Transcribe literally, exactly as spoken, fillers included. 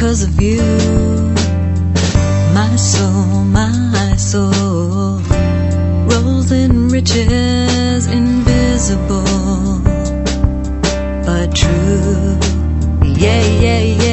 because of you. My soul, my soul rolls in riches invisible but true. Yeah, yeah, yeah.